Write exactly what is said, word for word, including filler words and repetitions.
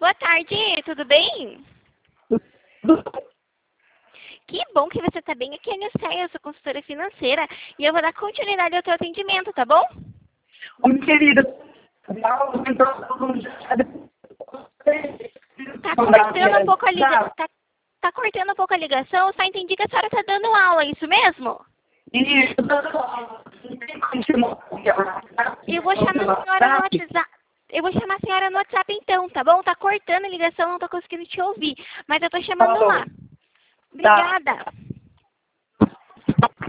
Boa tarde, tudo bem? Que bom que você está bem. Aqui é a Nicéia, eu sou consultora financeira e eu vou dar continuidade ao teu atendimento, tá bom? Oi, querida. Tá cortando um pouco a ligação. Tá, tá cortando um pouco a ligação, eu só entendi que a senhora está dando aula, é isso mesmo? Eu vou chamar a senhora no WhatsApp. Eu vou chamar a senhora no WhatsApp então, tá bom? Tá cortando a ligação, não tô conseguindo te ouvir. Mas eu tô chamando lá. Obrigada.